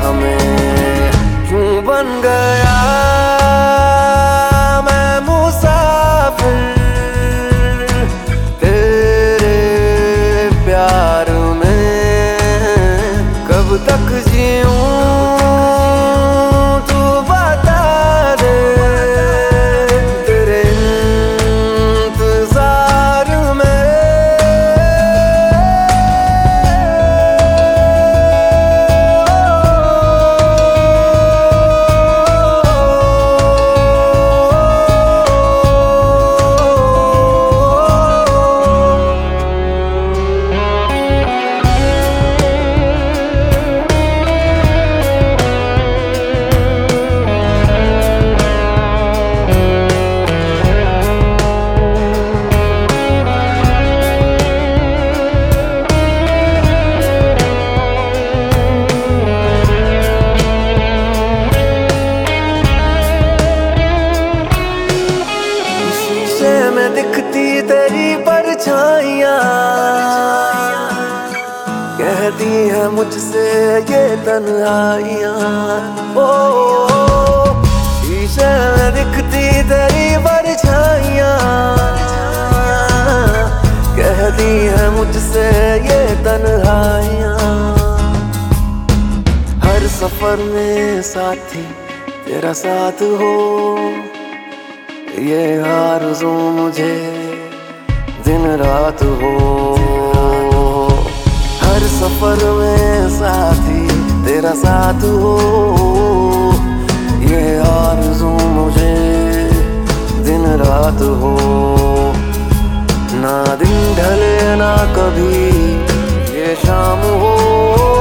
हमें क्यों बन गया मैं मुसाफिर तेरे प्यार में। कब तक जीऊं तू बता दे तेरे इंतजार में। में दिखती तेरी परछाइयाँ कहती है मुझसे ये तन्हाइयाँ। ओ शीशे में दिखती तेरी परछाइयाँ कहती है मुझसे ये तन्हाइयाँ। हर सफर में साथी तेरा साथ हो ये आरज़ू मुझे दिन रात हो। हर सफर में साथी तेरा साथ हो ये आरज़ू मुझे दिन रात हो। ना दिन ढले ना कभी ये शाम हो